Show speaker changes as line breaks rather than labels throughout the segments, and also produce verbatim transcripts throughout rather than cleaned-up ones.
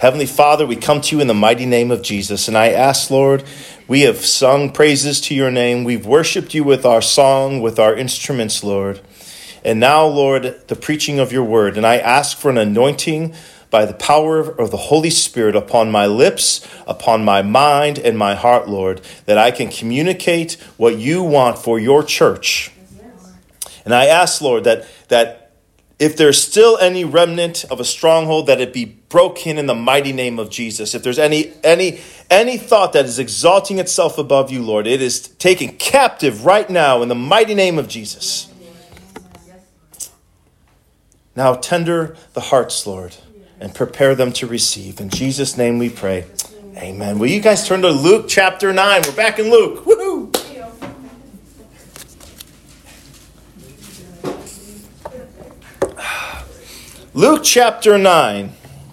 Heavenly Father, we come to you in the mighty name of Jesus. And I ask, Lord, we have sung praises to your name. We've worshiped you with our song, with our instruments, Lord. And now, Lord, the preaching of your word. And I ask for an anointing by the power of the Holy Spirit upon my lips, upon my mind and my heart, Lord, that I can communicate what you want for your church. And I ask, Lord, that, that if there's still any remnant of a stronghold, that it be broken in the mighty name of Jesus. If there's any any any thought that is exalting itself above you, Lord, it is taken captive right now in the mighty name of Jesus. Now tender the hearts, Lord, and prepare them to receive. In Jesus' name we pray. Amen. Will you guys turn to Luke chapter nine? We're back in Luke. Woohoo! Luke chapter nine.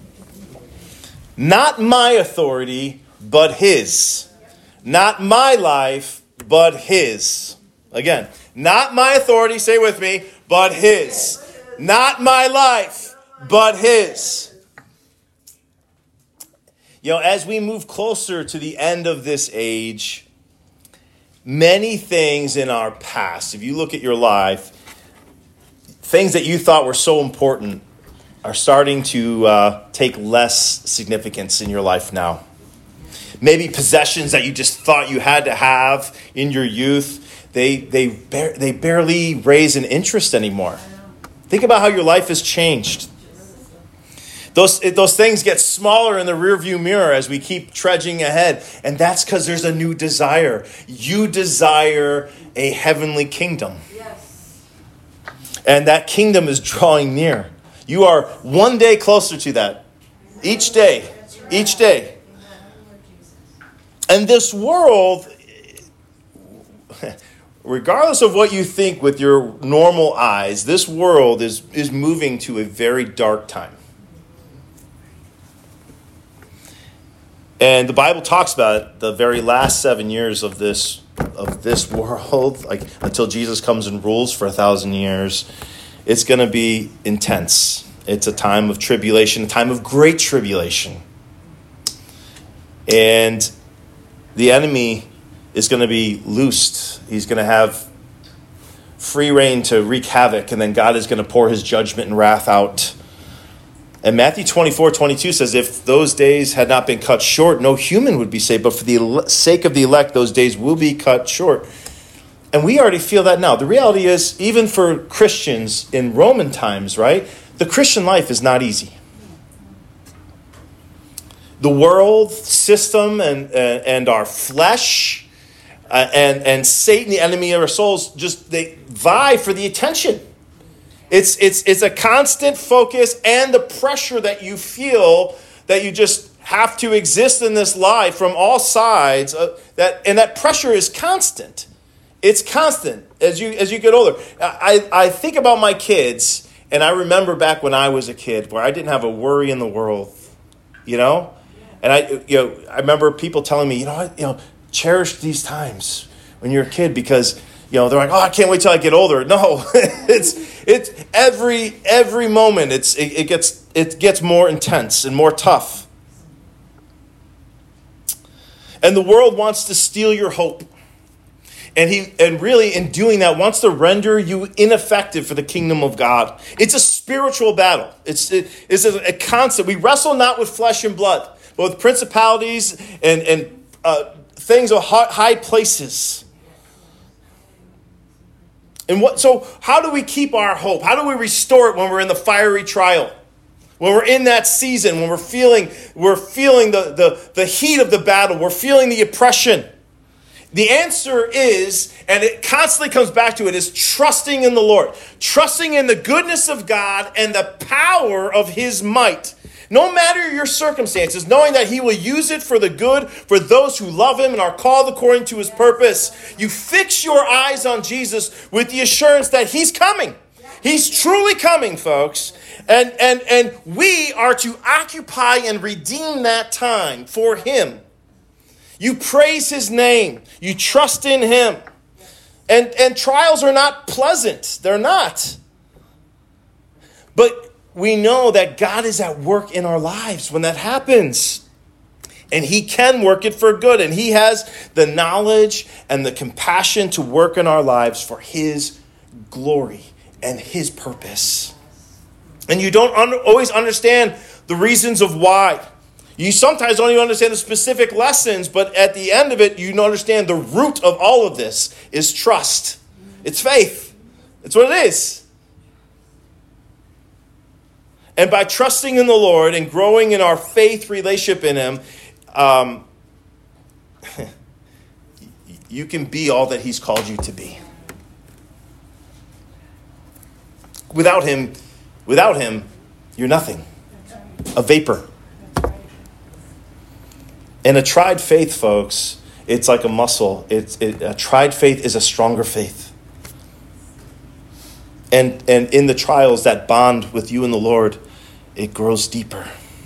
Not my authority, but his. Not my life, but his. Again, not my authority, say with me, but his. Not my life, but his. You know, as we move closer to the end of this age, many things in our past, if you look at your life, things that you thought were so important are starting to uh, take less significance in your life now. Maybe possessions that you just thought you had to have in your youth, they they bar- they barely raise an interest anymore. Think about how your life has changed. Those, those things get smaller in the rearview mirror as we keep trudging ahead. And that's because there's a new desire. You desire a heavenly kingdom. Yes. And that kingdom is drawing near. You are one day closer to that. Each day. Each day. And this world, regardless of what you think with your normal eyes, this world is, is moving to a very dark time. And the Bible talks about it, the very last seven years of this of this world, like until Jesus comes and rules for a thousand years, it's going to be intense. It's a time of tribulation, a time of great tribulation. And the enemy is going to be loosed. He's going to have free reign to wreak havoc, and then God is going to pour his judgment and wrath out. And Matthew twenty-four twenty-two says, if those days had not been cut short, no human would be saved. But for the sake of the elect, those days will be cut short. And we already feel that now. The reality is, even for Christians in Roman times, right, the Christian life is not easy. The world system and, and, and our flesh uh, and, and Satan, the enemy of our souls, just they vie for the attention. It's it's it's a constant focus, and the pressure that you feel that you just have to exist in this life from all sides. Uh, that and that pressure is constant. It's constant as you as you get older. I, I think about my kids, and I remember back when I was a kid where I didn't have a worry in the world, you know. And I you know I remember people telling me, you know what, you know, cherish these times when you're a kid because. You know, they're like, oh, I can't wait till I get older. No, it's it's every every moment. It's it, it gets it gets more intense and more tough. And the world wants to steal your hope, and he and really in doing that wants to render you ineffective for the kingdom of God. It's a spiritual battle. It's it, it's a, a constant. We wrestle not with flesh and blood, but with principalities and and uh, things of high places. And what? So how do we keep our hope? How do we restore it when we're in the fiery trial? When we're in that season, when we're feeling we're feeling the, the, the heat of the battle, we're feeling the oppression. The answer is, and it constantly comes back to it, is trusting in the Lord. Trusting in the goodness of God and the power of his might. No matter your circumstances, knowing that he will use it for the good for those who love him and are called according to his purpose. You fix your eyes on Jesus with the assurance that he's coming. He's truly coming, folks. And, and, and we are to occupy and redeem that time for him. You praise his name. You trust in him. And, and trials are not pleasant. They're not. But we know that God is at work in our lives when that happens. And he can work it for good. And he has the knowledge and the compassion to work in our lives for his glory and his purpose. And you don't un- always understand the reasons of why. You sometimes don't even understand the specific lessons, but at the end of it, you understand the root of all of this is trust. It's faith. It's what it is. And by trusting in the Lord and growing in our faith relationship in him, um, you can be all that he's called you to be. Without him, without him, you're nothing. A vapor. And a tried faith, folks, it's like a muscle. It's it, a tried faith is a stronger faith. And and in the trials, that bond with you and the Lord, it grows deeper.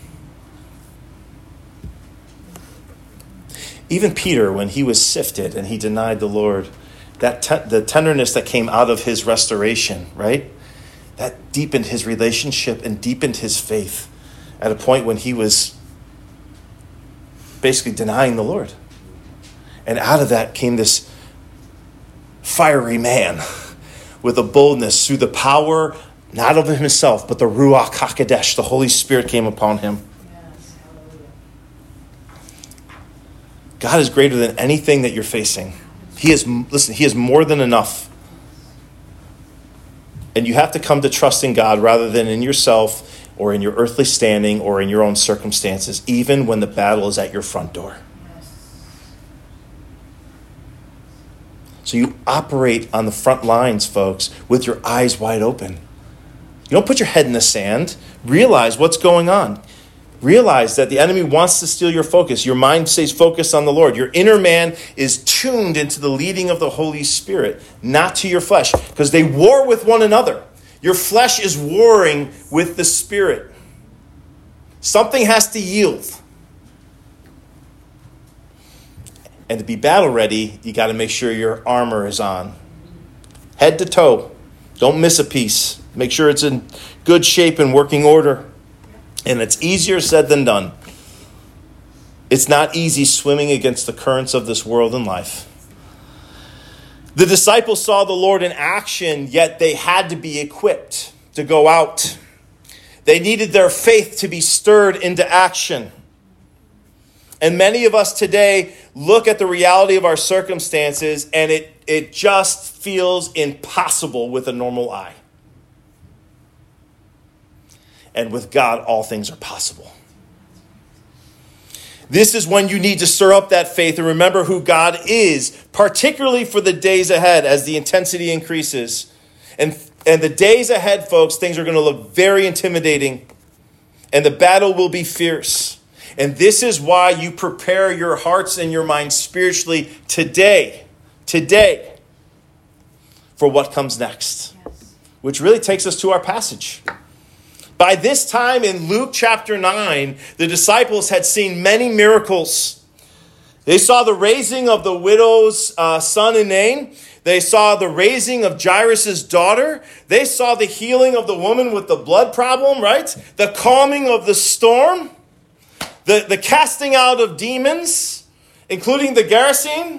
Even Peter, when he was sifted and he denied the Lord, that te- the tenderness that came out of his restoration, right? That deepened his relationship and deepened his faith at a point when he was basically denying the Lord. And out of that came this fiery man with a boldness through the power, not of himself, but the Ruach HaKodesh, the Holy Spirit came upon him. Yes, God is greater than anything that you're facing. He is, listen, he is more than enough. And you have to come to trust in God rather than in yourself or in your earthly standing or in your own circumstances, even when the battle is at your front door. So you operate on the front lines, folks, with your eyes wide open. You don't put your head in the sand. Realize what's going on. Realize that the enemy wants to steal your focus. Your mind stays focused on the Lord. Your inner man is tuned into the leading of the Holy Spirit, not to your flesh, because they war with one another. Your flesh is warring with the Spirit. Something has to yield. And to be battle ready, you got to make sure your armor is on. Head to toe. Don't miss a piece. Make sure it's in good shape and working order. And it's easier said than done. It's not easy swimming against the currents of this world and life. The disciples saw the Lord in action, yet they had to be equipped to go out. They needed their faith to be stirred into action. And many of us today look at the reality of our circumstances and it, it just feels impossible with a normal eye. And with God, all things are possible. This is when you need to stir up that faith and remember who God is, particularly for the days ahead as the intensity increases. And, and the days ahead, folks, things are going to look very intimidating. And the battle will be fierce. And this is why you prepare your hearts and your minds spiritually today, today, for what comes next. Yes. Which really takes us to our passage. By this time in Luke chapter nine, the disciples had seen many miracles. They saw the raising of the widow's uh, son in Nain. They saw the raising of Jairus' daughter. They saw the healing of the woman with the blood problem, right? The calming of the storm. The, the casting out of demons, including the Gerasene.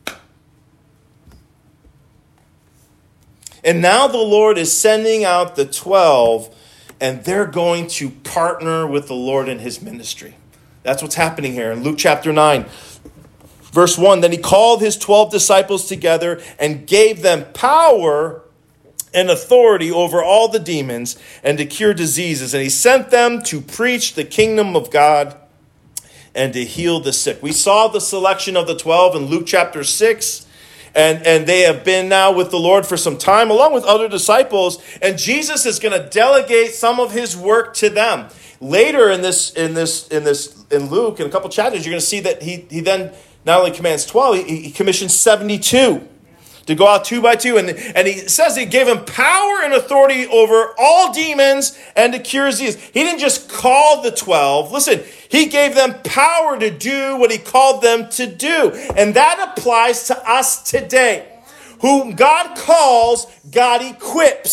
And now the Lord is sending out the twelve, and they're going to partner with the Lord in his ministry. That's what's happening here in Luke chapter nine. Verse one, then he called his twelve disciples together and gave them power and authority over all the demons and to cure diseases. And he sent them to preach the kingdom of God and to heal the sick. We saw the selection of the twelve in Luke chapter six. And, and they have been now with the Lord for some time, along with other disciples. And Jesus is going to delegate some of his work to them. Later in this, in this, in this, in Luke, in a couple chapters, you're going to see that he, he then not only commands twelve, he, he commissions seventy-two to go out two by two. And, and he says he gave him power and authority over all demons and to cure disease. He didn't just call the twelve. Listen, he gave them power to do what he called them to do. And that applies to us today. Whom God calls, God equips.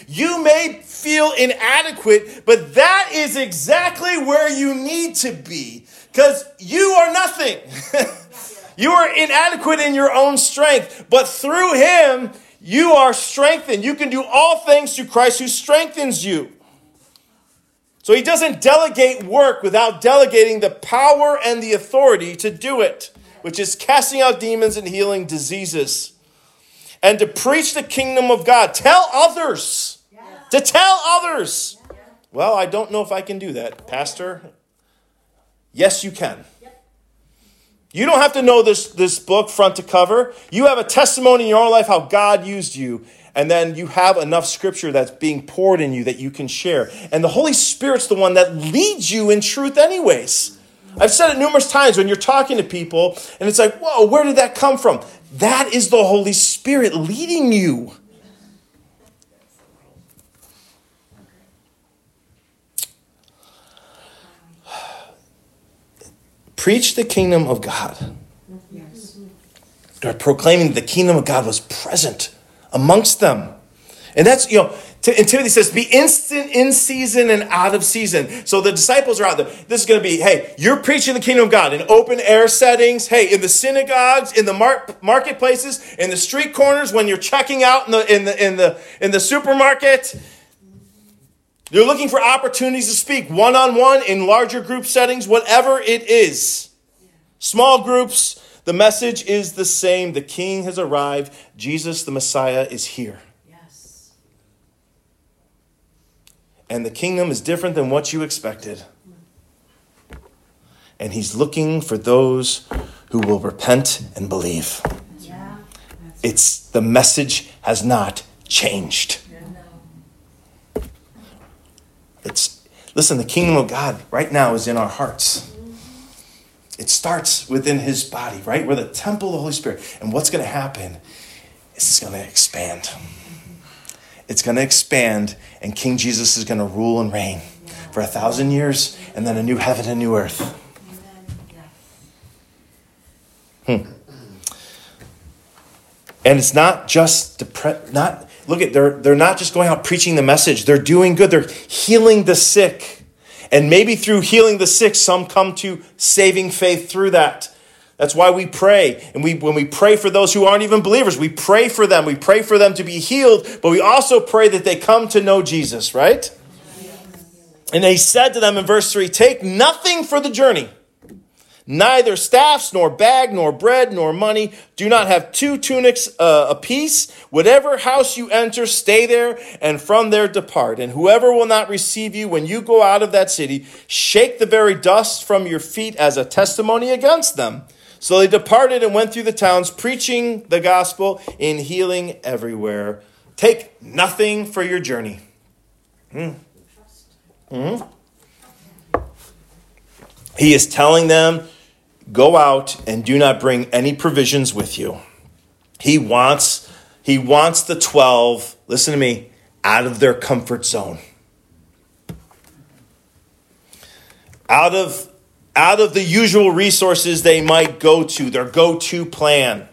You may feel inadequate, but that is exactly where you need to be, because you are nothing. You are inadequate in your own strength, but through him, you are strengthened. You can do all things through Christ who strengthens you. So he doesn't delegate work without delegating the power and the authority to do it, which is casting out demons and healing diseases. And to preach the kingdom of God. Tell others. Yeah. To tell others. Yeah. Well, I don't know if I can do that, Pastor. Yes, you can. Yep. You don't have to know this, this book front to cover. You have a testimony in your own life how God used you. And then you have enough scripture that's being poured in you that you can share. And the Holy Spirit's the one that leads you in truth anyways. I've said it numerous times when you're talking to people and it's like, whoa, where did that come from? That is the Holy Spirit leading you. Preach the kingdom of God. They're proclaiming the kingdom of God was present amongst them. And that's, you know, and Timothy says, be instant in season and out of season. So the disciples are out there. This is going to be, hey, you're preaching the kingdom of God in open air settings. Hey, in the synagogues, in the mar- marketplaces, in the street corners, when you're checking out in the, in the, in the, in the supermarket. You're looking for opportunities to speak one-on-one in larger group settings, whatever it is. Small groups. The message is the same. The King has arrived. Jesus, the Messiah, is here. Yes. And the kingdom is different than what you expected. And he's looking for those who will repent and believe. Yeah. It's the message has not changed. Yeah. It's listen, the kingdom of God right now is in our hearts. It starts within his body, right? We're the temple of the Holy Spirit. And what's going to happen is it's going to expand. It's going to expand, and King Jesus is going to rule and reign for a thousand years, and then a new heaven and new earth. Hmm. And it's not just depre- not look at they're they're not just going out preaching the message. They're doing good. They're healing the sick. And maybe through healing the sick, some come to saving faith through that. That's why we pray. And we, when we pray for those who aren't even believers, we pray for them. We pray for them to be healed, but we also pray that they come to know Jesus, right? And he said to them in verse three, take nothing for the journey. Neither staffs, nor bag, nor bread, nor money. Do not have two tunics uh, apiece. Whatever house you enter, stay there, and from there depart. And whoever will not receive you when you go out of that city, shake the very dust from your feet as a testimony against them. So they departed and went through the towns, preaching the gospel and healing everywhere. Take nothing for your journey. Hmm. Hmm. He is telling them, go out and do not bring any provisions with you. He wants, he wants the twelve, listen to me, out of their comfort zone. Out of, out of the usual resources they might go to, their go-to plan.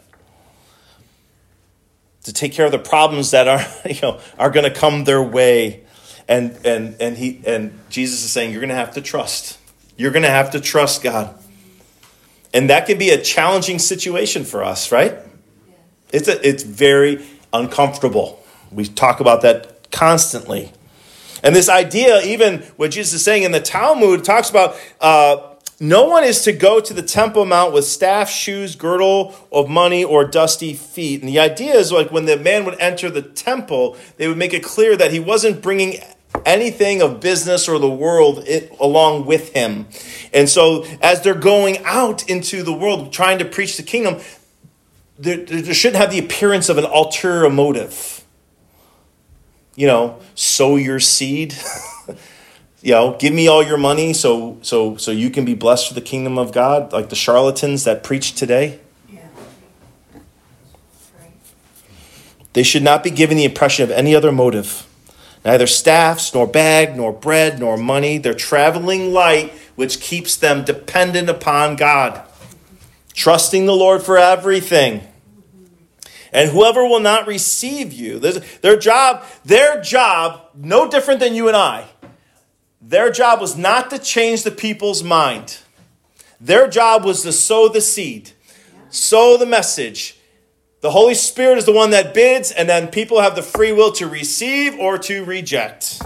To take care of the problems that are, you know, are going to come their way. And, and, and, he, and Jesus is saying, you're going to have to trust. You're going to have to trust God. And that can be a challenging situation for us, right? It's a, it's very uncomfortable. We talk about that constantly. And this idea, even what Jesus is saying in the Talmud, talks about uh, no one is to go to the Temple Mount with staff, shoes, girdle of money, or dusty feet. And the idea is like when the man would enter the temple, they would make it clear that he wasn't bringing anything of business or the world it, along with him. And so as they're going out into the world trying to preach the kingdom, there, there shouldn't have the appearance of an ulterior motive. You know, sow your seed. You know, give me all your money so so so you can be blessed for the kingdom of God, like the charlatans that preach today. Yeah. Right. They should not be given the impression of any other motive. Neither staffs, nor bag, nor bread, nor money. They're traveling light, which keeps them dependent upon God, trusting the Lord for everything. And whoever will not receive you, their job, their job, no different than you and I, their job was not to change the people's mind. Their job was to sow the seed, sow the message. The Holy Spirit is the one that bids, and then people have the free will to receive or to reject.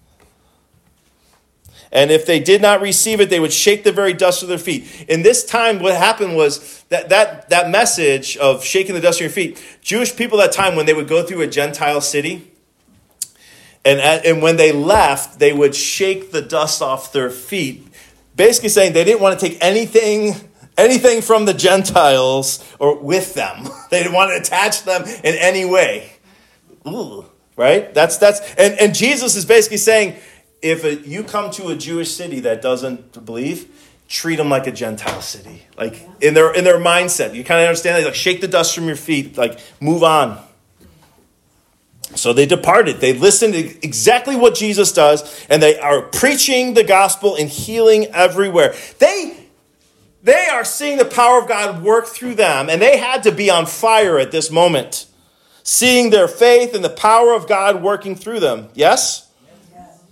And if they did not receive it, they would shake the very dust of their feet. In this time, what happened was that that, that message of shaking the dust of your feet, Jewish people at that time, when they would go through a Gentile city, and, and when they left, they would shake the dust off their feet, basically saying they didn't want to take anything, anything from the Gentiles or with them. They didn't want to attach them in any way. Ooh, right? That's that's and, and Jesus is basically saying, if a, you come to a Jewish city that doesn't believe, treat them like a Gentile city. Like in their in their mindset. You kind of understand that? Like shake the dust from your feet. Like move on. So they departed. They listened to exactly what Jesus does, and they are preaching the gospel and healing everywhere. They, they are seeing the power of God work through them, and they had to be on fire at this moment, seeing their faith and the power of God working through them. Yes? Yes.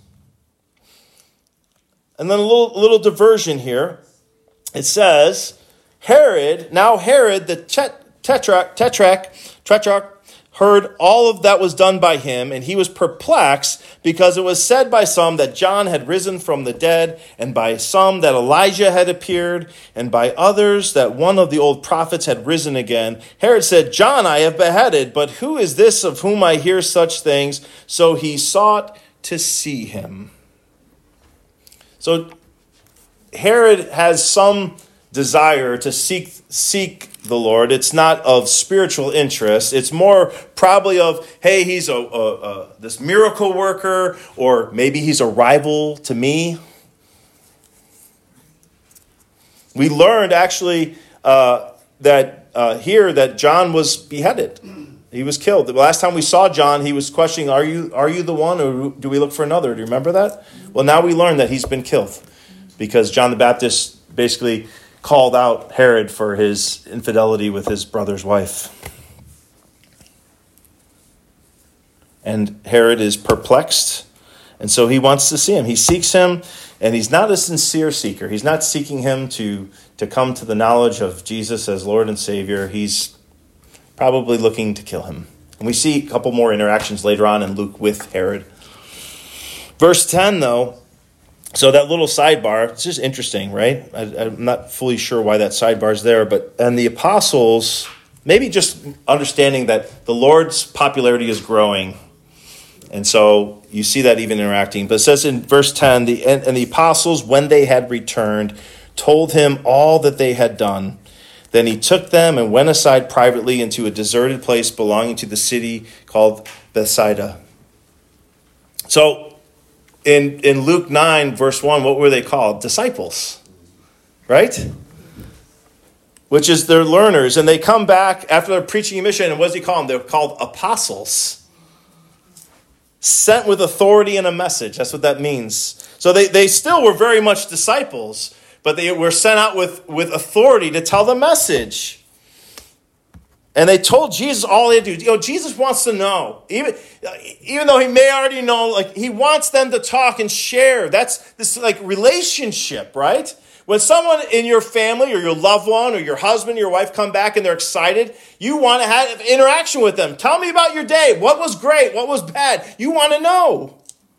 And then a little, little diversion here. It says, Herod, now Herod, the tetrarch, tetrarch, tetrarch, heard all of that was done by him, and he was perplexed, because it was said by some that John had risen from the dead, and by some that Elijah had appeared, and by others that one of the old prophets had risen again. Herod said, John I have beheaded, but who is this of whom I hear such things? So he sought to see him. So Herod has some desire to seek seek the Lord. It's not of spiritual interest. It's more probably of, hey, he's a, a, a this miracle worker, or maybe he's a rival to me. We learned actually uh, that uh, here that John was beheaded. He was killed. The last time we saw John, he was questioning, are you are you the one, or do we look for another? Do you remember that? Well, now we learn that he's been killed, because John the Baptist basically called out Herod for his infidelity with his brother's wife. And Herod is perplexed, and so he wants to see him. He seeks him, and he's not a sincere seeker. He's not seeking him to, to come to the knowledge of Jesus as Lord and Savior. He's probably looking to kill him. And we see a couple more interactions later on in Luke with Herod. Verse ten, though, so that little sidebar, it's just interesting, right? I, I'm not fully sure why that sidebar is there, but and the apostles, maybe just understanding that the Lord's popularity is growing, and so you see that even interacting. But it says in verse ten, the and, and the apostles, when they had returned, told him all that they had done. Then he took them and went aside privately into a deserted place belonging to the city called Bethsaida. So In in Luke nine, verse one, what were they called? Disciples, right? Which is their learners. And they come back after they're preaching a mission, and what does he call them? They're called apostles. Sent with authority and a message. That's what that means. So they, they still were very much disciples, but they were sent out with, with authority to tell the message. And they told Jesus all they do. You know, Jesus wants to know, even, even though he may already know, like he wants them to talk and share. That's this like relationship, right? When someone in your family or your loved one or your husband or your wife come back and they're excited, you want to have interaction with them. Tell me about your day. What was great? What was bad? You want to know.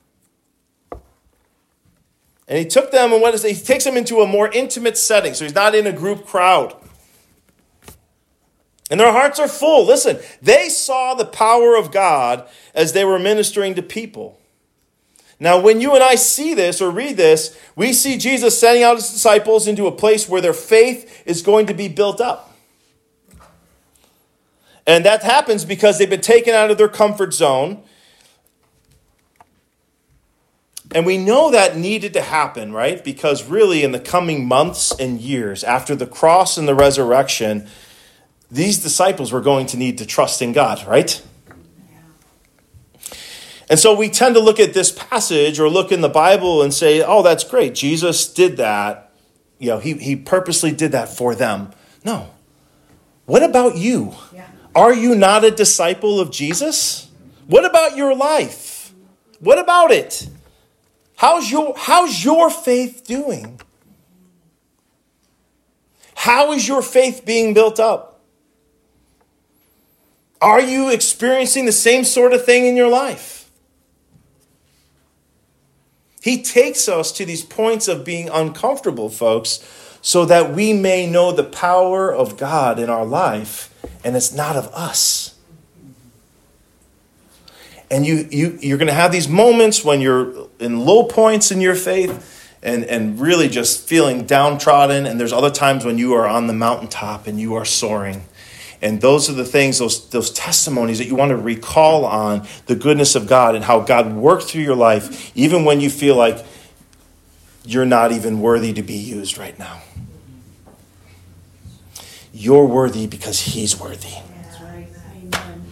And he took them, and what is it? He takes them into a more intimate setting, so he's not in a group crowd. And their hearts are full. Listen, they saw the power of God as they were ministering to people. Now, when you and I see this or read this, we see Jesus sending out his disciples into a place where their faith is going to be built up. And that happens because they've been taken out of their comfort zone. And we know that needed to happen, right? Because really in the coming months and years after the cross and the resurrection, these disciples were going to need to trust in God, right? And so we tend to look at this passage or look in the Bible and say, oh, that's great. Jesus did that. You know, he, he purposely did that for them. No. What about you? Yeah. Are you not a disciple of Jesus? What about your life? What about it? How's your, how's your faith doing? How is your faith being built up? Are you experiencing the same sort of thing in your life? He takes us to these points of being uncomfortable, folks, so that we may know the power of God in our life, and it's not of us. And you, you, you're going to have these moments when you're in low points in your faith and, and really just feeling downtrodden. And there's other times when you are on the mountaintop and you are soaring. And those are the things, those, those testimonies that you want to recall on the goodness of God and how God worked through your life, even when you feel like you're not even worthy to be used right now. You're worthy because he's worthy.
That's right. Amen.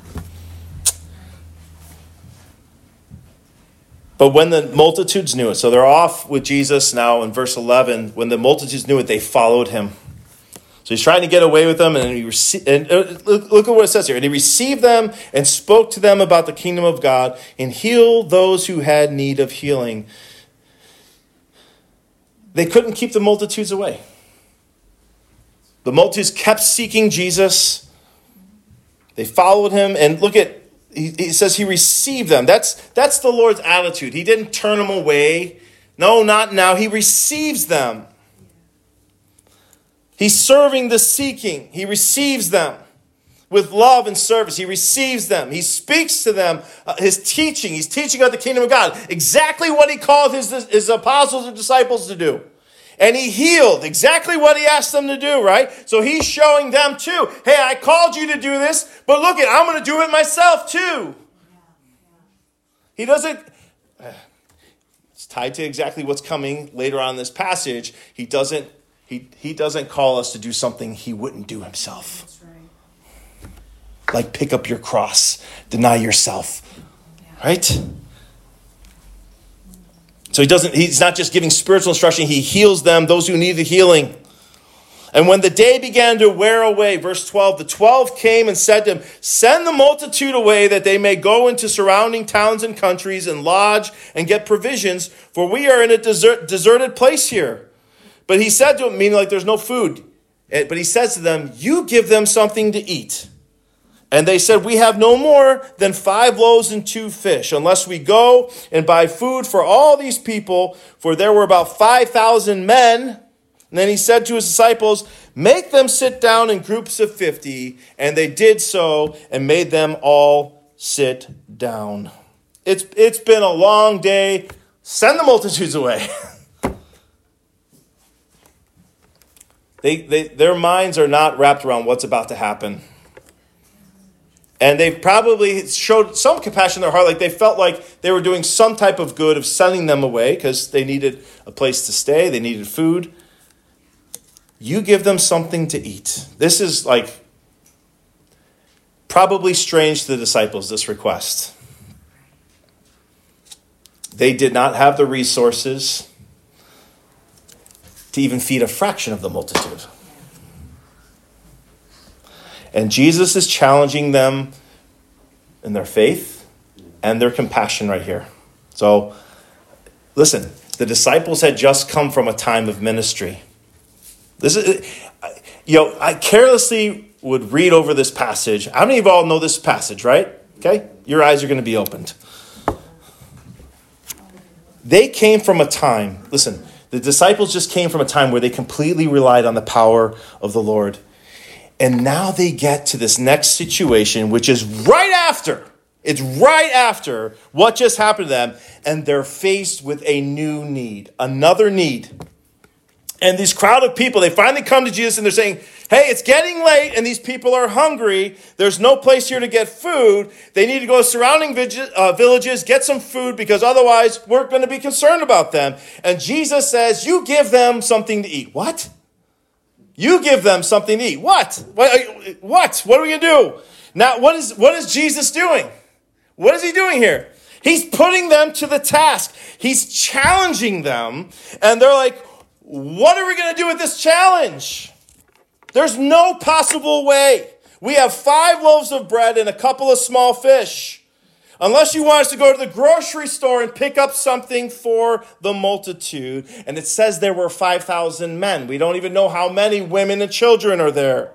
But when the multitudes knew it, so they're off with Jesus now in verse eleven. When the multitudes knew it, they followed him. So he's trying to get away with them, and, he rece- and uh, look, look at what it says here. And he received them and spoke to them about the kingdom of God and healed those who had need of healing. They couldn't keep the multitudes away. The multitudes kept seeking Jesus. They followed him, and look at, he, he says he received them. That's, that's the Lord's attitude. He didn't turn them away. No, not now. He receives them. He's serving the seeking. He receives them with love and service. He receives them. He speaks to them. Uh, his teaching. He's teaching about the kingdom of God. Exactly what he called his, his apostles and disciples to do. And he healed exactly what he asked them to do, right? So he's showing them too. Hey, I called you to do this, but look it, I'm going to do it myself too. He doesn't... It's tied to exactly what's coming later on in this passage. He doesn't He, he doesn't call us to do something he wouldn't do himself.
That's right.
Like pick up your cross, deny yourself. Yeah. Right? So he doesn't, he's not just giving spiritual instruction, he heals them, those who need the healing. And when the day began to wear away, verse twelve, the twelve came and said to him, send the multitude away that they may go into surrounding towns and countries and lodge and get provisions, for we are in a desert, deserted place here. But he said to them, meaning like there's no food, but he says to them, you give them something to eat. And they said, we have no more than five loaves and two fish, unless we go and buy food for all these people, for there were about five thousand men. And then he said to his disciples, make them sit down in groups of fifty. And they did so and made them all sit down. It's, it's been a long day. Send the multitudes away. They, they, their minds are not wrapped around what's about to happen. And they've probably showed some compassion in their heart, like they felt like they were doing some type of good of sending them away because they needed a place to stay, they needed food. You give them something to eat. This is like probably strange to the disciples, this request. They did not have the resources to even feed a fraction of the multitude. And Jesus is challenging them in their faith and their compassion right here. So, listen, the disciples had just come from a time of ministry. This is, you know, I carelessly would read over this passage. How many of you all know this passage, right? Okay? Your eyes are going to be opened. They came from a time, listen, the disciples just came from a time where they completely relied on the power of the Lord. And now they get to this next situation, which is right after. It's right after what just happened to them. And they're faced with a new need, another need. And this crowd of people, they finally come to Jesus and they're saying, hey, it's getting late and these people are hungry. There's no place here to get food. They need to go to surrounding villages, get some food, because otherwise we're going to be concerned about them. And Jesus says, you give them something to eat. What? You give them something to eat. What? What? What? What are we going to do? Now, what is, what is Jesus doing? What is he doing here? He's putting them to the task. He's challenging them. And they're like, what are we going to do with this challenge? There's no possible way. We have five loaves of bread and a couple of small fish. Unless you want us to go to the grocery store and pick up something for the multitude. And it says there were five thousand men. We don't even know how many women and children are there.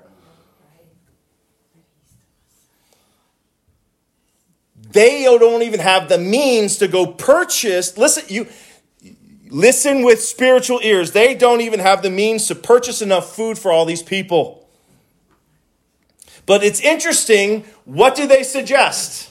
They don't even have the means to go purchase. Listen, you listen with spiritual ears. They don't even have the means to purchase enough food for all these people. But it's interesting. What do they suggest?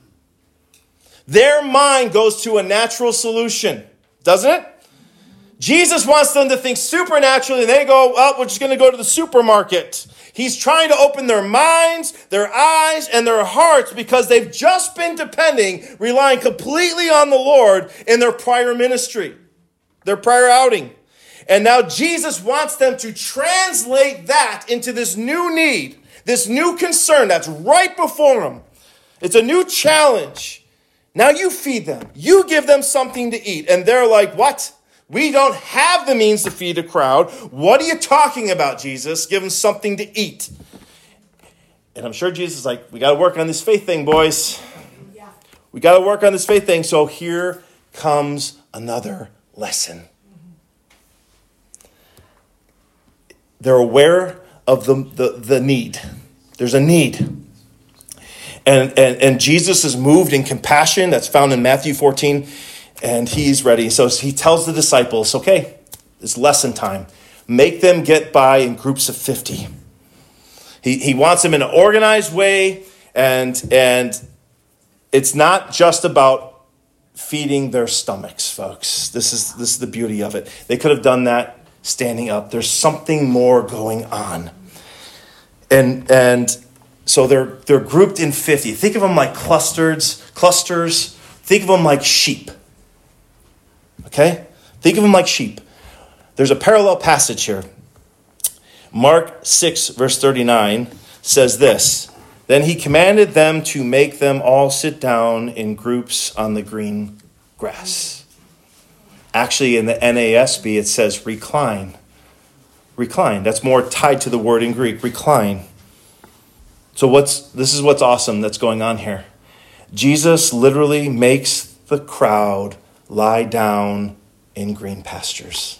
Their mind goes to a natural solution, doesn't it? Jesus wants them to think supernaturally, and they go, well, we're just going to go to the supermarket. He's trying to open their minds, their eyes, and their hearts because they've just been depending, relying completely on the Lord in their prior ministry, their prior outing. And now Jesus wants them to translate that into this new need, this new concern that's right before them. It's a new challenge. Now you feed them. You give them something to eat. And they're like, what? We don't have the means to feed a crowd. What are you talking about, Jesus? Give them something to eat. And I'm sure Jesus is like, we got to work on this faith thing, boys. Yeah. We got to work on this faith thing. So here comes another lesson. They're aware of the, the, the need. There's a need. And, and and Jesus is moved in compassion. That's found in Matthew fourteen. And he's ready. So he tells the disciples, okay, it's lesson time. Make them get by in groups of fifty. He, he wants them in an organized way. And, and it's not just about feeding their stomachs, folks. This is, this is the beauty of it. They could have done that standing up. There's something more going on. And and... So they're they're grouped in fifty. Think of them like clusters, clusters. Think of them like sheep. Okay? Think of them like sheep. There's a parallel passage here. Mark six, verse thirty-nine says this. Then he commanded them to make them all sit down in groups on the green grass. Actually, in the N A S B, it says recline. Recline. That's more tied to the word in Greek, recline. So what's this is what's awesome that's going on here. Jesus literally makes the crowd lie down in green pastures.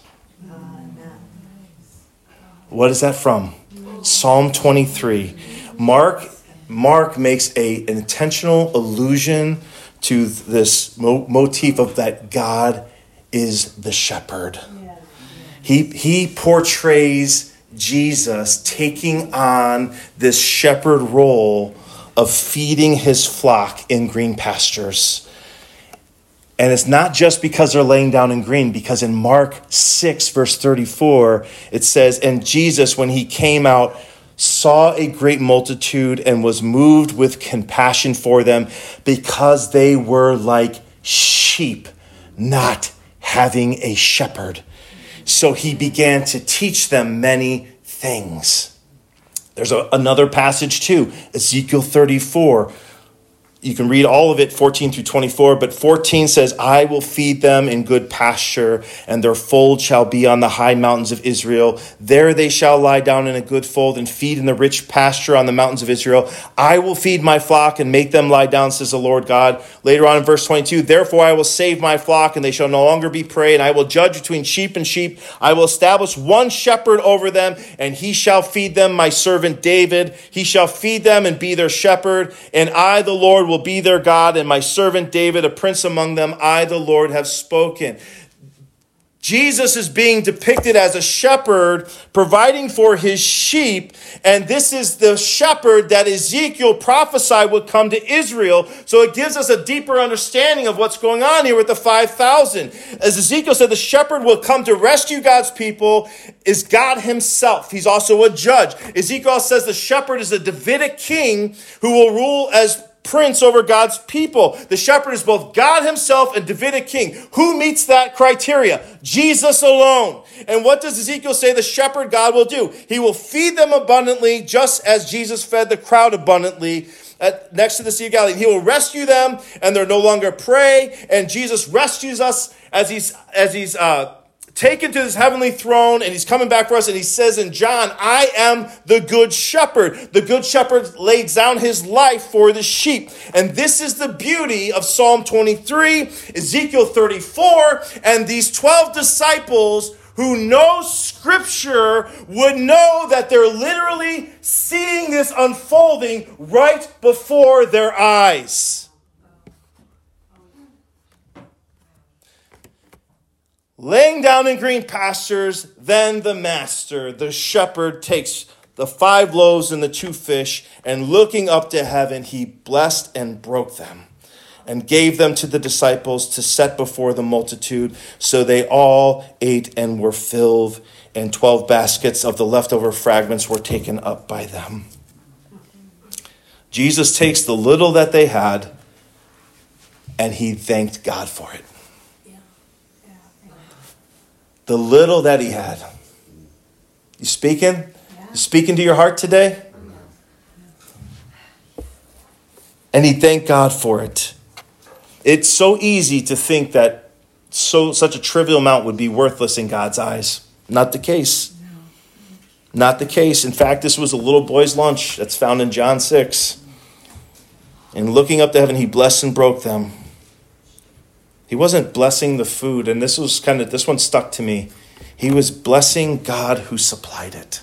What is that from? Psalm twenty-three. Mark Mark makes a, an intentional allusion to this mo- motif of that God is the shepherd. He he portrays Jesus taking on this shepherd role of feeding his flock in green pastures. And it's not just because they're laying down in green, because in Mark six, verse thirty-four, it says, and Jesus, when he came out, saw a great multitude and was moved with compassion for them because they were like sheep, not having a shepherd. So he began to teach them many things. There's a, another passage too, Ezekiel thirty-four. You can read all of it, fourteen through twenty-four, but fourteen says, I will feed them in good pasture, and their fold shall be on the high mountains of Israel. There they shall lie down in a good fold and feed in the rich pasture on the mountains of Israel. I will feed my flock and make them lie down, says the Lord God. Later on in verse twenty-two, therefore I will save my flock, and they shall no longer be prey, and I will judge between sheep and sheep. I will establish one shepherd over them, and he shall feed them, my servant David. He shall feed them and be their shepherd, and I, the Lord, will will be their God, and my servant David, a prince among them. I, the Lord, have spoken. Jesus is being depicted as a shepherd providing for his sheep, and this is the shepherd that Ezekiel prophesied would come to Israel. So it gives us a deeper understanding of what's going on here with the five thousand. As Ezekiel said, the shepherd will come to rescue God's people is God himself. He's also a judge. Ezekiel says the shepherd is a Davidic king who will rule as prince over God's people. The shepherd is both God himself and Davidic king. Who meets that criteria? Jesus alone. And what does Ezekiel say the shepherd God will do? He will feed them abundantly, just as Jesus fed the crowd abundantly at, next to the Sea of Galilee. He will rescue them, and they're no longer prey. And Jesus rescues us as he's as he's uh, taken to this heavenly throne, and he's coming back for us, and he says in John, I am the good shepherd. The good shepherd lays down his life for the sheep. And this is the beauty of Psalm twenty-three, Ezekiel thirty-four, and these twelve disciples who know Scripture would know that they're literally seeing this unfolding right before their eyes. Laying down in green pastures, then the master, the shepherd, takes the five loaves and the two fish, and looking up to heaven, he blessed and broke them, and gave them to the disciples to set before the multitude. So they all ate and were filled, and twelve baskets of the leftover fragments were taken up by them. Jesus takes the little that they had, and he thanked God for it. The little that he had. You speaking? You speaking to your heart today? And he thanked God for it. It's so easy to think that so such a trivial amount would be worthless in God's eyes. Not the case. Not the case. In fact, this was a little boy's lunch that's found in John six. And looking up to heaven, he blessed and broke them. He wasn't blessing the food, and this was kind of, this one stuck to me. He was blessing God who supplied it.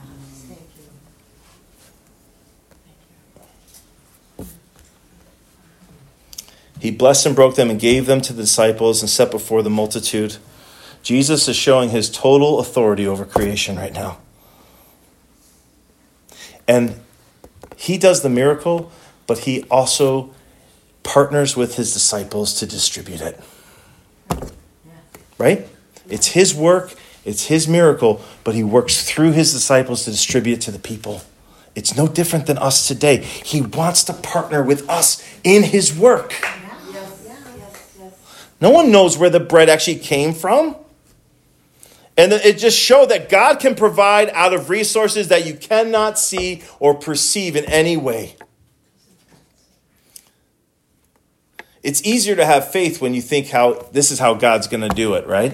He blessed and broke them and gave them to the disciples and set before the multitude. Jesus is showing his total authority over creation right now. And he does the miracle, but he also partners with his disciples to distribute it. Right? It's his work, it's his miracle, but he works through his disciples to distribute it to the people. It's no different than us today. He wants to partner with us in his work. No one knows where the bread actually came from. And it just showed that God can provide out of resources that you cannot see or perceive in any way. It's easier to have faith when you think how this is how God's going to do it, right?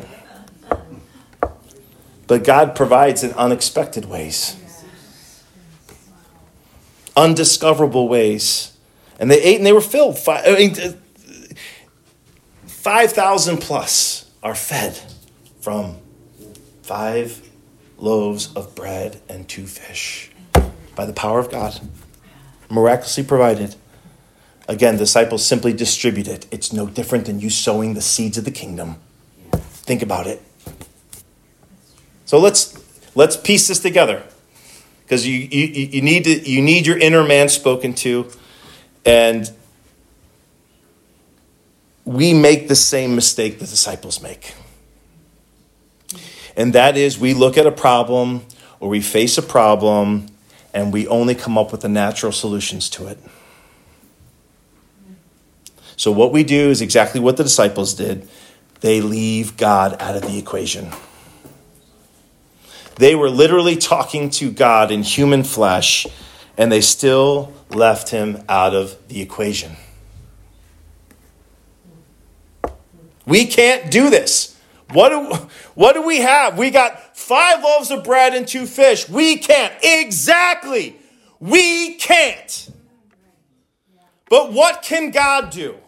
But God provides in unexpected ways. Undiscoverable ways. And they ate and they were filled. Five, I mean, five thousand plus are fed from five loaves of bread and two fish by the power of God. Miraculously provided. Again, the disciples simply distribute it. It's no different than you sowing the seeds of the kingdom. Think about it. So let's let's piece this together. Because you, you, you need to you need your inner man spoken to. And we make the same mistake the disciples make. And that is, we look at a problem or we face a problem and we only come up with the natural solutions to it. So what we do is exactly what the disciples did. They leave God out of the equation. They were literally talking to God in human flesh, and they still left him out of the equation. We can't do this. What do, what do we have? We got five loaves of bread and two fish. We can't. Exactly. We can't. But what can God do?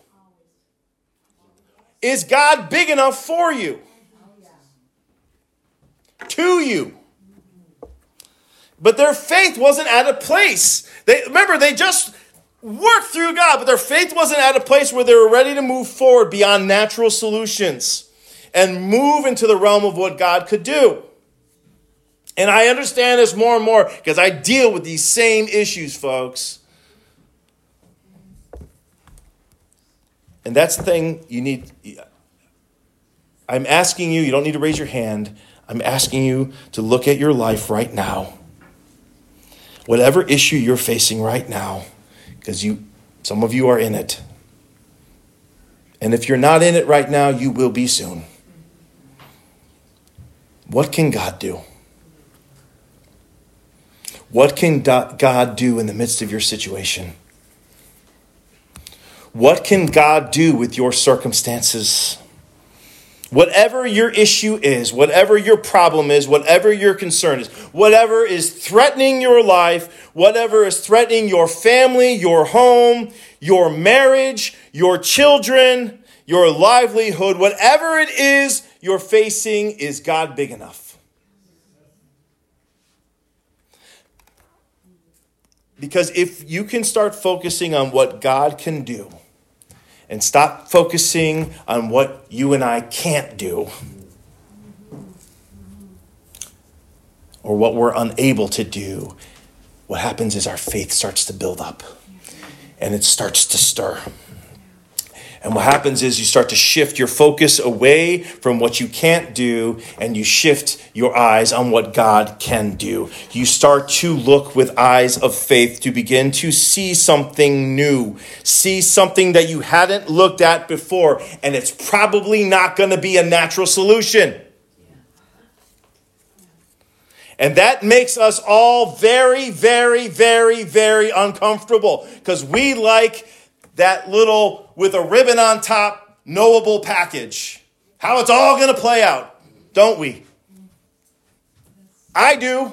Is God big enough for you? To you? But their faith wasn't at a place. They remember, they just worked through God, but their faith wasn't at a place where they were ready to move forward beyond natural solutions and move into the realm of what God could do. And I understand this more and more because I deal with these same issues, folks. And that's the thing you need. I'm asking you, you don't need to raise your hand. I'm asking you to look at your life right now. Whatever issue you're facing right now, because you, some of you are in it. And if you're not in it right now, you will be soon. What can God do? What can God do in the midst of your situation? What can God do with your circumstances? Whatever your issue is, whatever your problem is, whatever your concern is, whatever is threatening your life, whatever is threatening your family, your home, your marriage, your children, your livelihood, whatever it is you're facing, is God big enough? Because if you can start focusing on what God can do and stop focusing on what you and I can't do or what we're unable to do, what happens is our faith starts to build up and it starts to stir. And what happens is you start to shift your focus away from what you can't do and you shift your eyes on what God can do. You start to look with eyes of faith to begin to see something new, see something that you hadn't looked at before, and it's probably not going to be a natural solution. And that makes us all very, very, very, very uncomfortable because we like that little with a ribbon on top, knowable package. How it's all going to play out, don't we? I do.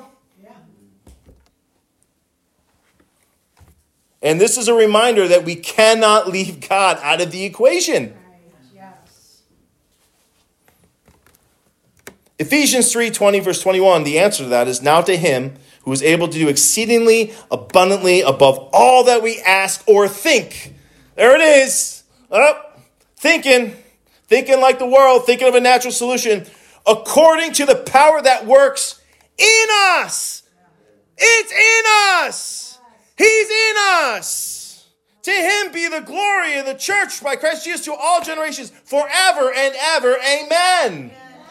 And this is a reminder that we cannot leave God out of the equation. Ephesians three twenty, verse twenty-one, the answer to that is, now to him who is able to do exceedingly abundantly above all that we ask or think. There it is. Oh, thinking, thinking like the world, thinking of a natural solution, according to the power that works in us. It's in us. He's in us. To him be the glory of the church by Christ Jesus to all generations forever and ever. Amen.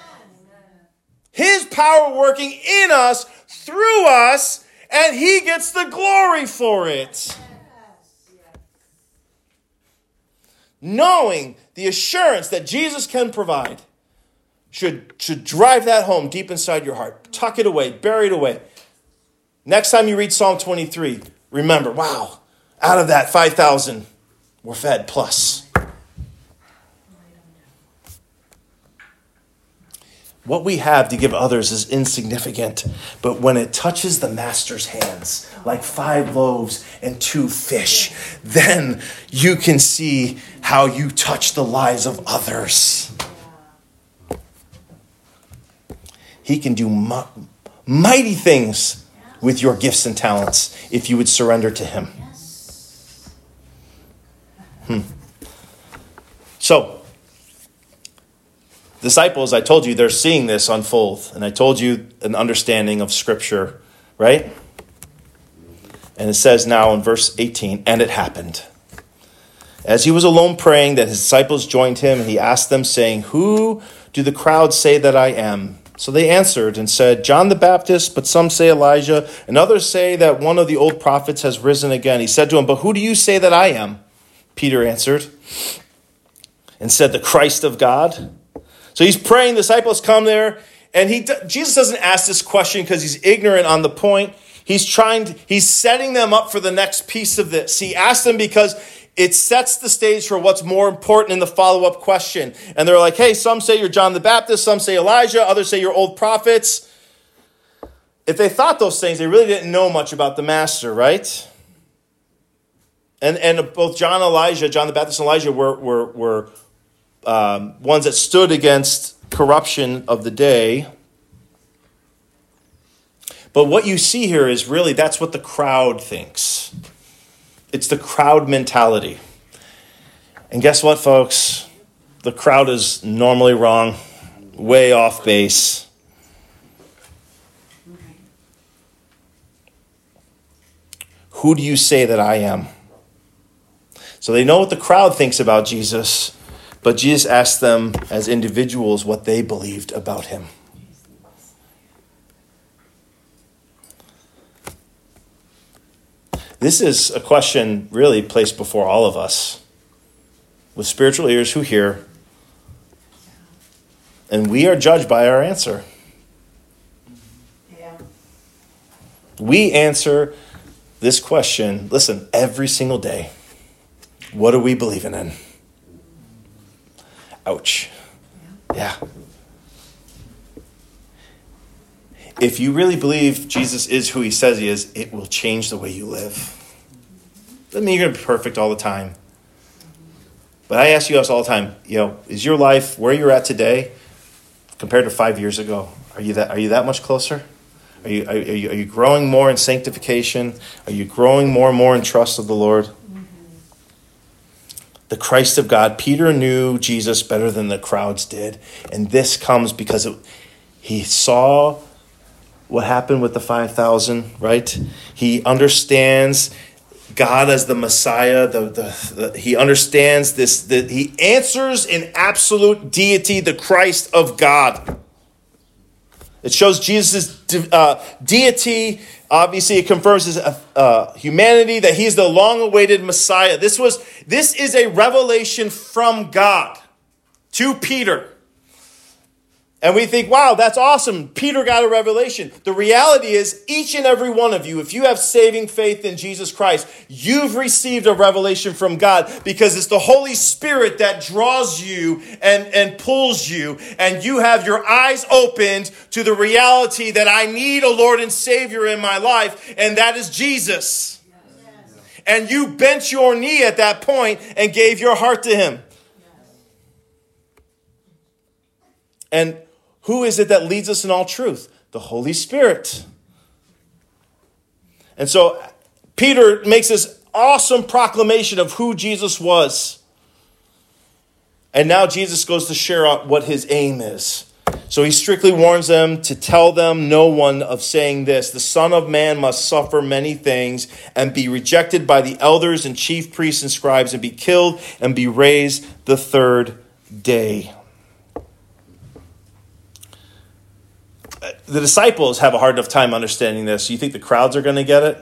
His power working in us, through us, and he gets the glory for it. Knowing the assurance that Jesus can provide should, should drive that home deep inside your heart. Tuck it away, bury it away. Next time you read Psalm twenty-three, remember, wow, out of that five thousand were fed plus. What we have to give others is insignificant, but when it touches the master's hands, like five loaves and two fish, then you can see how you touch the lives of others. He can do mighty things with your gifts and talents if you would surrender to him. Hmm. So, disciples, I told you, they're seeing this unfold. And I told you an understanding of Scripture, right? And it says now in verse eighteen, and it happened. As he was alone praying, that his disciples joined him, and he asked them, saying, who do the crowds say that I am? So they answered and said, John the Baptist, but some say Elijah, and others say that one of the old prophets has risen again. He said to him, but who do you say that I am? Peter answered and said, the Christ of God. So he's praying, the disciples come there, and he Jesus doesn't ask this question because he's ignorant on the point. He's trying, to, he's setting them up for the next piece of this. He asked them because it sets the stage for what's more important in the follow-up question. And they're like, hey, some say you're John the Baptist, some say Elijah, others say you're old prophets. If they thought those things, they really didn't know much about the master, right? And and both John and Elijah, John the Baptist and Elijah were were were Um, ones that stood against corruption of the day. But what you see here is really that's what the crowd thinks. It's the crowd mentality. And guess what, folks? The crowd is normally wrong, way off base. Who do you say that I am? So they know what the crowd thinks about Jesus. But Jesus asked them as individuals what they believed about him. This is a question really placed before all of us with spiritual ears who hear. And we are judged by our answer. Yeah. We answer this question, listen, every single day. What are we believing in? Ouch. Yeah. If you really believe Jesus is who he says he is, it will change the way you live. Doesn't mean you're going to be perfect all the time. But I ask you guys all the time, you know, is your life where you're at today compared to five years ago? Are you that, are you that much closer? Are you, are you, are you growing more in sanctification? Are you growing more and more in trust of the Lord? Mm-hmm. The Christ of God. Peter knew Jesus better than the crowds did. And this comes because it, he saw what happened with the five thousand, right? He understands God as the Messiah. The, the, the, he understands this. The, he answers in absolute deity, the Christ of God. It shows Jesus' uh, deity. Obviously, it confirms his uh, humanity, that he's the long-awaited Messiah. This was, this is a revelation from God to Peter. And we think, wow, that's awesome. Peter got a revelation. The reality is, each and every one of you, if you have saving faith in Jesus Christ, you've received a revelation from God, because it's the Holy Spirit that draws you and, and pulls you. And you have your eyes opened to the reality that I need a Lord and Savior in my life, and that is Jesus. Yes. And you bent your knee at that point and gave your heart to him. Yes. And who is it that leads us in all truth? The Holy Spirit. And so Peter makes this awesome proclamation of who Jesus was. And now Jesus goes to share out what his aim is. So he strictly warns them to tell them no one of saying this: the Son of Man must suffer many things and be rejected by the elders and chief priests and scribes and be killed and be raised the third day. The disciples have a hard enough time understanding this. You think the crowds are going to get it?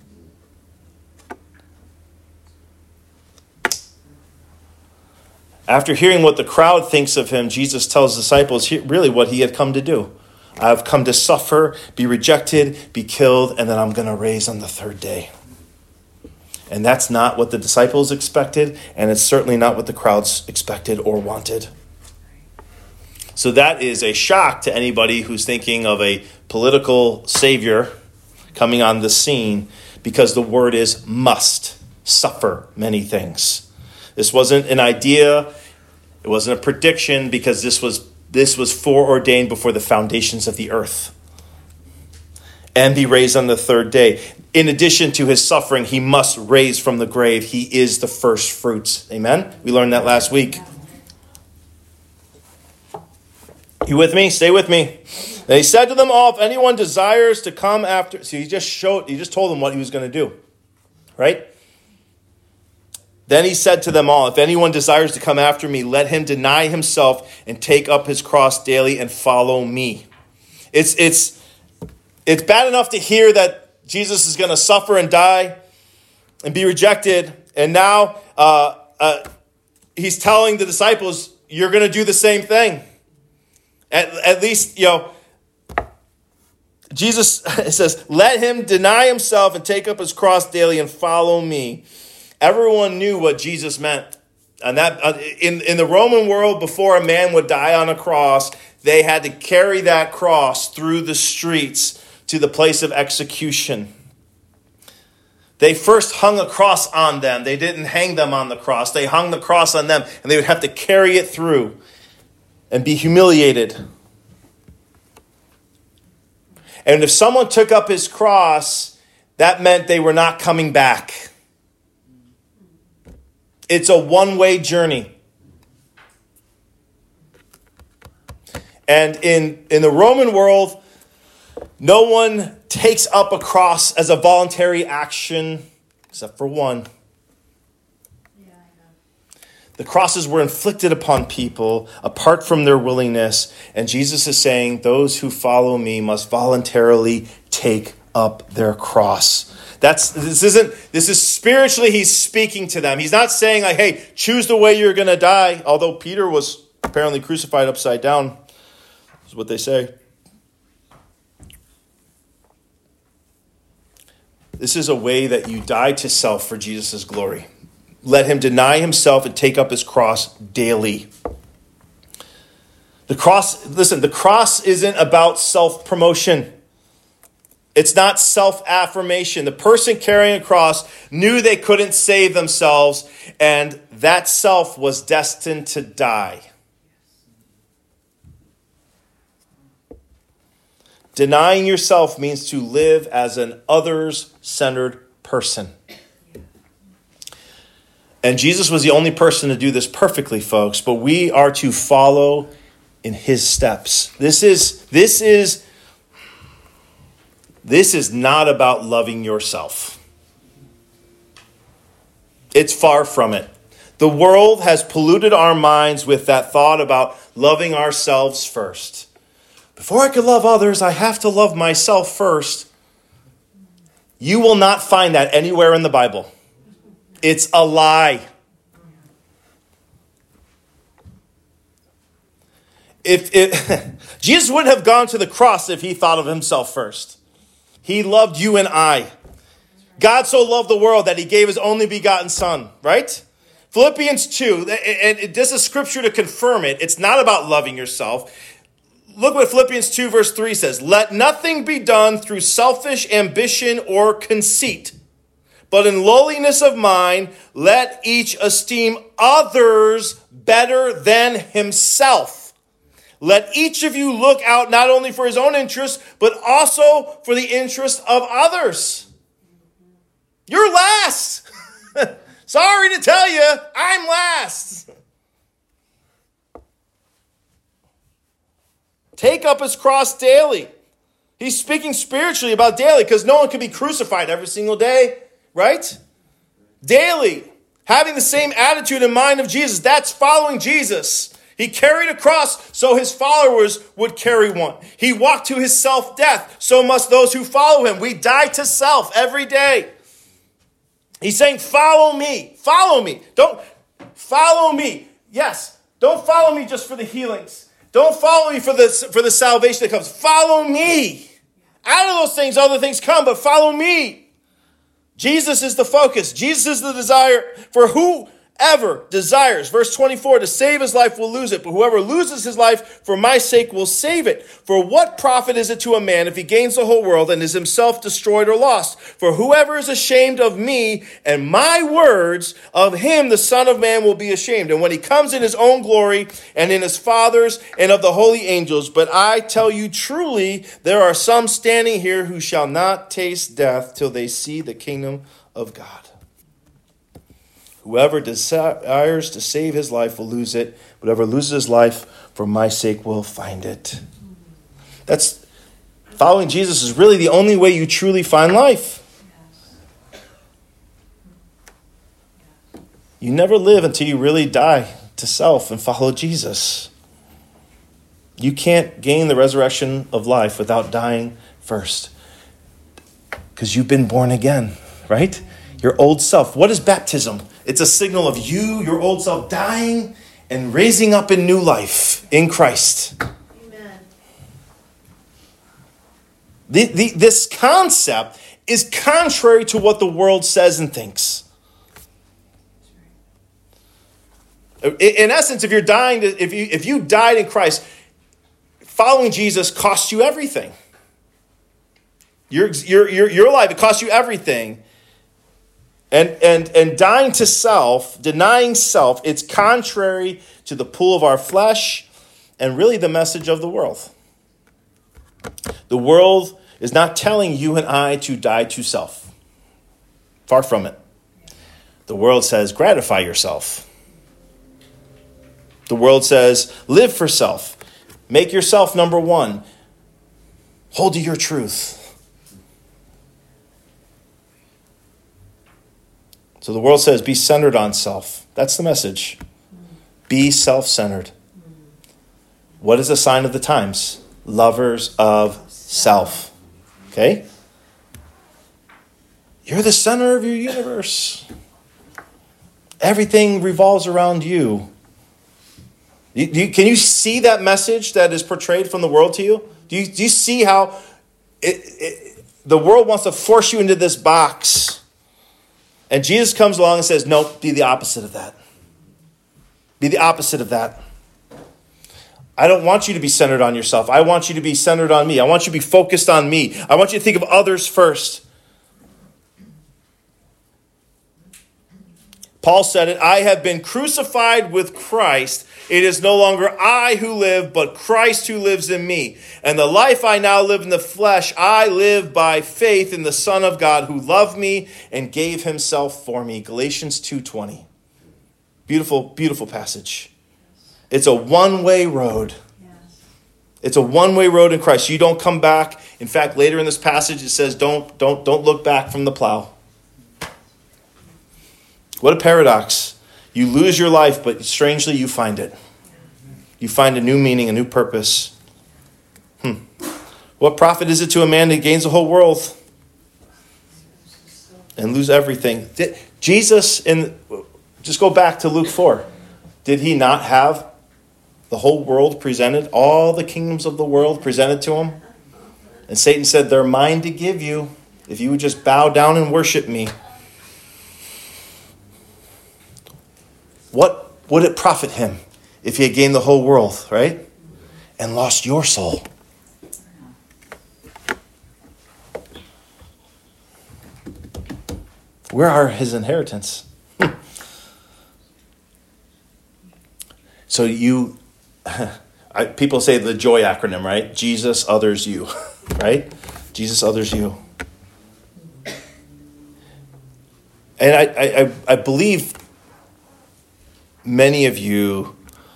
After hearing what the crowd thinks of him, Jesus tells the disciples really what he had come to do. I've come to suffer, be rejected, be killed, and then I'm going to raise on the third day. And that's not what the disciples expected, and it's certainly not what the crowds expected or wanted. So that is a shock to anybody who's thinking of a political savior coming on the scene, because the word is must suffer many things. This wasn't an idea. It wasn't a prediction, because this was this was foreordained before the foundations of the earth. And be raised on the third day. In addition to his suffering, he must raise from the grave. He is the first fruits. Amen? We learned that last week. You with me? Stay with me. And he said to them all, if anyone desires to come after... So he just showed, he just told them what he was going to do. Right? Then he said to them all, if anyone desires to come after me, let him deny himself and take up his cross daily and follow me. It's, it's, it's bad enough to hear that Jesus is going to suffer and die and be rejected. And now uh, uh, he's telling the disciples, you're going to do the same thing. At, at least, you know, Jesus says, let him deny himself and take up his cross daily and follow me. Everyone knew what Jesus meant. And that uh, in, in the Roman world, before a man would die on a cross, they had to carry that cross through the streets to the place of execution. They first hung a cross on them. They didn't hang them on the cross. They hung the cross on them, and they would have to carry it through and be humiliated. And if someone took up his cross, that meant they were not coming back. It's a one-way journey. And in, in the Roman world, no one takes up a cross as a voluntary action, except for one. The crosses were inflicted upon people apart from their willingness. And Jesus is saying, those who follow me must voluntarily take up their cross. That's this isn't this is spiritually, he's speaking to them. He's not saying like, hey, choose the way you're going to die. Although Peter was apparently crucified upside down, is what they say. This is a way that you die to self for Jesus' glory. Let him deny himself and take up his cross daily. The cross, listen, the cross isn't about self-promotion. It's not self-affirmation. The person carrying a cross knew they couldn't save themselves, and that self was destined to die. Denying yourself means to live as an others-centered person. And Jesus was the only person to do this perfectly, folks, but we are to follow in his steps. This is, this is, this is not about loving yourself. It's far from it. The world has polluted our minds with that thought about loving ourselves first. Before I could love others, I have to love myself first. You will not find that anywhere in the Bible. It's a lie. If it, Jesus wouldn't have gone to the cross if he thought of himself first. He loved you and I. God so loved the world that he gave his only begotten son, right? Philippians two, and this is scripture to confirm it. It's not about loving yourself. Look what Philippians two verse three says. Let nothing be done through selfish ambition or conceit, but in lowliness of mind, let each esteem others better than himself. Let each of you look out not only for his own interest, but also for the interest of others. You're last. Sorry to tell you, I'm last. Take up his cross daily. He's speaking spiritually about daily because no one can be crucified every single day, right? Daily. Having the same attitude and mind of Jesus. That's following Jesus. He carried a cross so his followers would carry one. He walked to his self-death, so must those who follow him. We die to self every day. He's saying, follow me, follow me. Don't follow me. Yes, don't follow me just for the healings. Don't follow me for the, for the salvation that comes. Follow me. Out of those things, other things come, but follow me. Jesus is the focus. Jesus is the desire for whoever desires, verse twenty-four, to save his life will lose it, but whoever loses his life for my sake will save it. For what profit is it to a man if he gains the whole world and is himself destroyed or lost? For whoever is ashamed of me and my words, of him the Son of Man will be ashamed. And when he comes in his own glory and in his Father's and of the holy angels. But I tell you truly, there are some standing here who shall not taste death till they see the kingdom of God. Whoever desires to save his life will lose it. Whoever loses his life for my sake will find it. That's following Jesus is really the only way you truly find life. You never live until you really die to self and follow Jesus. You can't gain the resurrection of life without dying first. Because you've been born again, right? Your old self. What is baptism? It's a signal of you, your old self, dying and raising up in new life in Christ.
Amen.
The, the, this concept is contrary to what the world says and thinks. In essence, if you're dying, to, if you if you died in Christ, following Jesus costs you everything. Your your your your life, it costs you everything. And, and, and dying to self, denying self, it's contrary to the pull of our flesh and really the message of the world. The world is not telling you and I to die to self. Far from it. The world says, gratify yourself. The world says, live for self. Make yourself number one. Hold to your truth. So the world says, be centered on self. That's the message. Be self-centered. What is the sign of the times? Lovers of self. Okay? You're the center of your universe. Everything revolves around you. you, you can you see that message that is portrayed from the world to you? Do you, do you see how it, it, the world wants to force you into this box? And Jesus comes along and says, nope, be the opposite of that. Be the opposite of that. I don't want you to be centered on yourself. I want you to be centered on me. I want you to be focused on me. I want you to think of others first. Paul said it, I have been crucified with Christ. It is no longer I who live, but Christ who lives in me. And the life I now live in the flesh, I live by faith in the Son of God who loved me and gave himself for me. Galatians two twenty. Beautiful, beautiful passage. It's a one-way road. It's a one-way road in Christ. You don't come back. In fact, later in this passage, it says, don't, don't, don't look back from the plow. What a paradox. You lose your life, but strangely you find it. You find a new meaning, a new purpose. Hmm. What profit is it to a man that gains the whole world and lose everything? Did Jesus, in, just go back to Luke four. Did he not have the whole world presented? All the kingdoms of the world presented to him? And Satan said, they're mine to give you if you would just bow down and worship me. What would it profit him if he had gained the whole world, right? And lost your soul? Where are his inheritance? So you, I, people say the JOY acronym, right? Jesus, others, you, right? Jesus, others, you. And I, I, I believe many of you,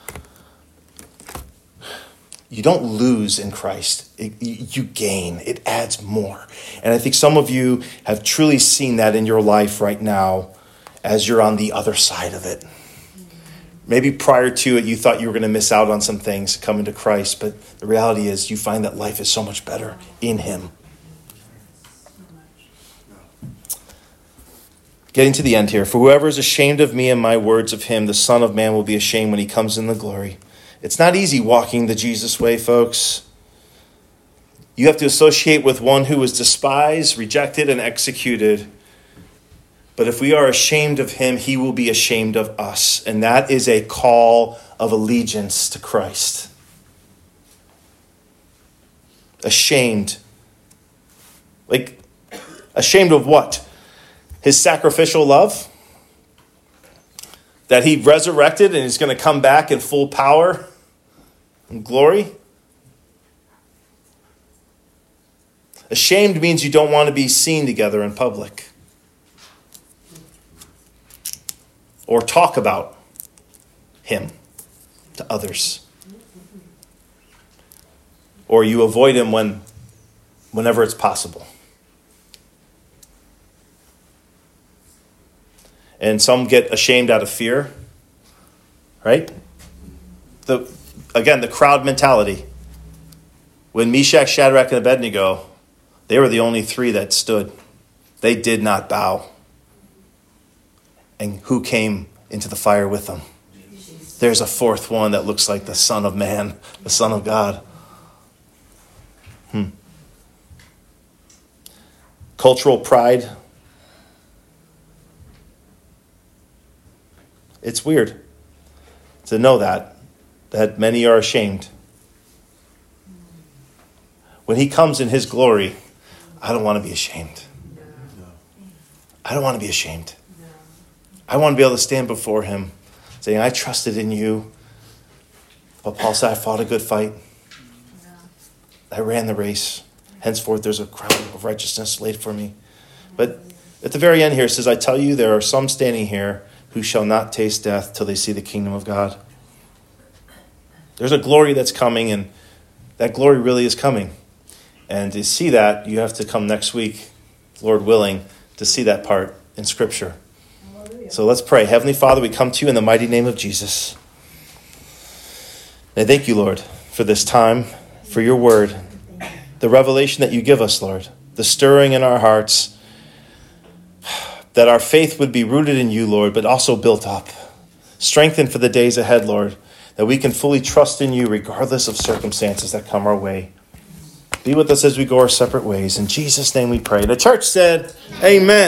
you don't lose in Christ. It, you gain. It adds more. And I think some of you have truly seen that in your life right now as you're on the other side of it. Maybe prior to it, you thought you were going to miss out on some things coming to Christ, but the reality is you find that life is so much better in him. Getting to the end here. For whoever is ashamed of me and my words of him, the Son of Man will be ashamed when he comes in the glory. It's not easy walking the Jesus way, folks. You have to associate with one who was despised, rejected, and executed. But if we are ashamed of him, he will be ashamed of us. And that is a call of allegiance to Christ. Ashamed. Like, ashamed of what? His sacrificial love? That he resurrected and he's going to come back in full power and glory? Ashamed means you don't want to be seen together in public. Or talk about him to others. Or you avoid him when, whenever it's possible. And some get ashamed out of fear, right? The again, the crowd mentality. When Meshach, Shadrach, and Abednego, they were the only three that stood. They did not bow. And who came into the fire with them? There's a fourth one that looks like the Son of Man, the Son of God. Hmm. Cultural pride. It's weird to know that, that many are ashamed. When he comes in his glory, I don't want to be ashamed. I don't want to be ashamed. I want to be able to stand before him saying, I trusted in you. But Paul said, I fought a good fight. I ran the race. Henceforth, there's a crown of righteousness laid for me. But at the very end here, it says, I tell you, there are some standing here who shall not taste death till they see the kingdom of God. There's a glory that's coming, and that glory really is coming. And to see that, you have to come next week, Lord willing, to see that part in Scripture. Hallelujah. So let's pray. Heavenly Father, we come to you in the mighty name of Jesus. And I thank you, Lord, for this time, for your word, the revelation that you give us, Lord, the stirring in our hearts, that our faith would be rooted in you, Lord, but also built up. Strengthened for the days ahead, Lord, that we can fully trust in you regardless of circumstances that come our way. Be with us as we go our separate ways. In Jesus' name we pray. The church said, amen.